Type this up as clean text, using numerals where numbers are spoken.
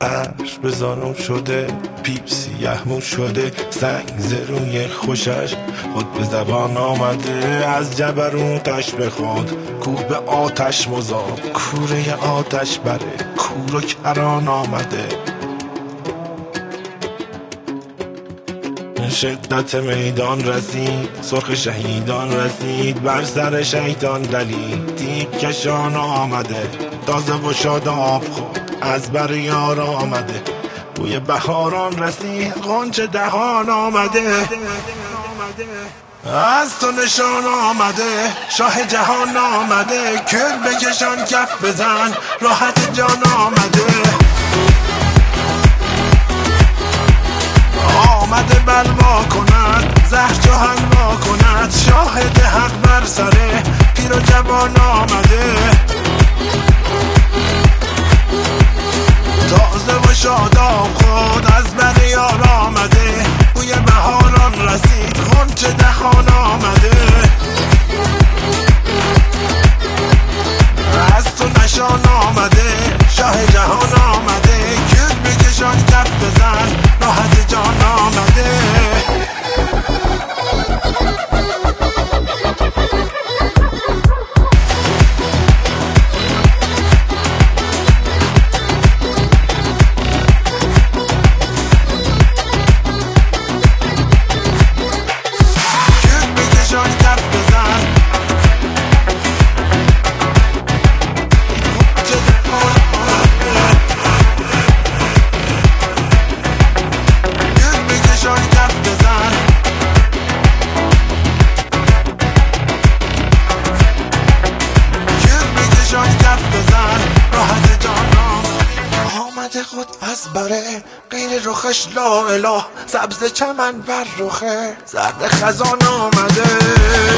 عرش به زانو شده، پیپ سیه مو شده، سنگ زروی خوشش خود به زبان آمده. از جبروتش به خود کوه به آتش مذاب، کوره آتش بره کور و کران آمده. شدت میدان رسید، سرخ شهیدان رسید، بر سر شیطان دلید، تیغ کشان آمده. تازه و شاداب خود از بر یار آمده، بوی بهاران رسید، غنچه دهان آمده. از تو نشان آمده، شاه جهان آمده. کل بکشان کف بزن، راحت جان آمده. آمده بلوا کند، زهر چو حلوا کند. شاهد حق بر سره پیر و جوان آمده. تازه و شاداب خود از بر یار آمده. بوی بهاران رسید، غنچه دهان آمده. از تو نشان آمده، شاه جهان آمده. کل بکشان کف بزن، راحت جان آمده. خود از بره غیر رخش لا اله، سبز چمن بر رخه زرد خزان آمده.